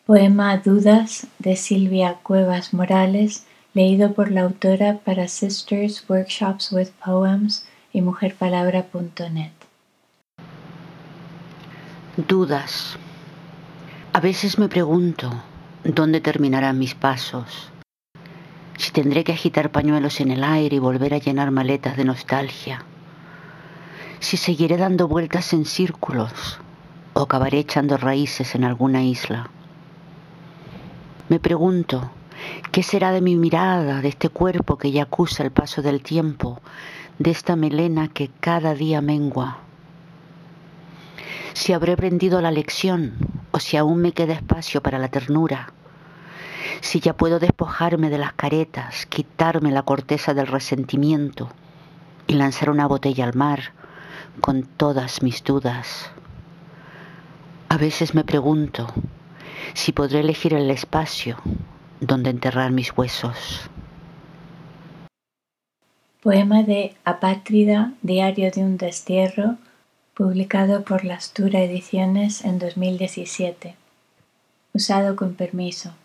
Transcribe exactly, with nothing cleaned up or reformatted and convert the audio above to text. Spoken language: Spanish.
Poema Dudas de Silvia Cuevas Morales, leído por la autora para Sisters Workshops with Poems y mujer palabra punto net. Dudas. A veces me pregunto dónde terminarán mis pasos, si tendré que agitar pañuelos en el aire y volver a llenar maletas de nostalgia, si seguiré dando vueltas en círculos o acabaré echando raíces en alguna isla. Me pregunto, ¿qué será de mi mirada, de este cuerpo que ya acusa el paso del tiempo, de esta melena que cada día mengua? Si habré aprendido la lección o si aún me queda espacio para la ternura, si ya puedo despojarme de las caretas, quitarme la corteza del resentimiento y lanzar una botella al mar con todas mis dudas. A veces me pregunto si podré elegir el espacio donde enterrar mis huesos. Poema de Apátrida, diario de un destierro, publicado por Lastura Ediciones en dos mil diecisiete. Usado con permiso.